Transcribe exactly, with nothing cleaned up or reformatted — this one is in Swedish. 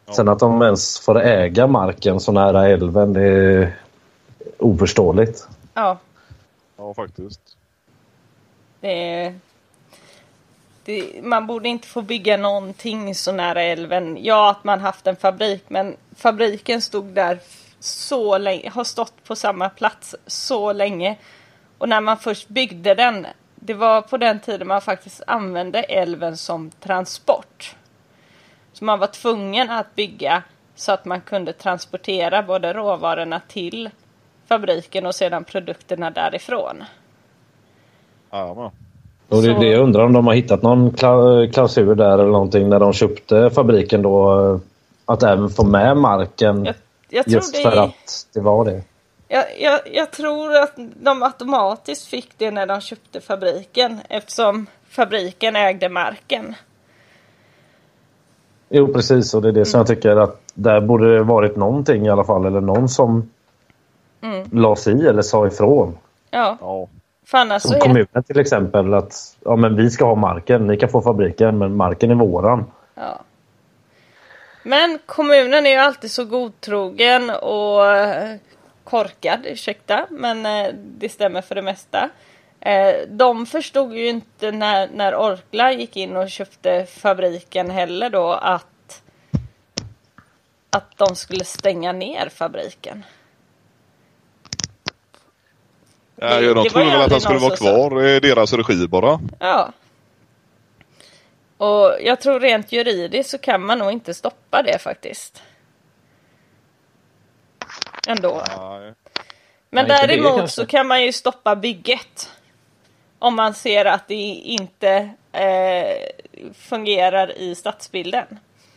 Ja. Sen att de ens får äga marken så nära älven, det är oförståeligt. Ja. Ja, faktiskt. Det är... Det, man borde inte få bygga någonting så nära älven. Ja, att man haft en fabrik, men fabriken stod där så länge, har stått på samma plats så länge. Och när man först byggde den, det var på den tiden man faktiskt använde älven som transport. Så man var tvungen att bygga så att man kunde transportera både råvarorna till fabriken och sedan produkterna därifrån. Ja, men. Och det är det jag undrar, om de har hittat någon klausul där eller någonting när de köpte fabriken då, att även få med marken. Jag, jag tror just det, för att det var det. Jag, jag, jag tror att de automatiskt fick det när de köpte fabriken, eftersom fabriken ägde marken. Jo, precis, och det är det mm. som jag tycker att där borde det varit någonting i alla fall, eller någon som mm. la sig i eller sa ifrån. Ja. Ja. Fan, som kommunen till exempel, att ja, men vi ska ha marken, ni kan få fabriken, men marken är våran. Ja. Men kommunen är ju alltid så godtrogen och korkad, ursäkta, men det stämmer för det mesta. De förstod ju inte när, när Orkla gick in och köpte fabriken heller då att, att de skulle stänga ner fabriken. Ja, jag de trodde väl att den skulle vara kvar i deras regi bara. Ja. Och jag tror rent juridiskt så kan man nog inte stoppa det faktiskt. Ändå. Nej. Men Nej, däremot så kan man ju stoppa bygget. Om man ser att det inte eh, fungerar i stadsbilden.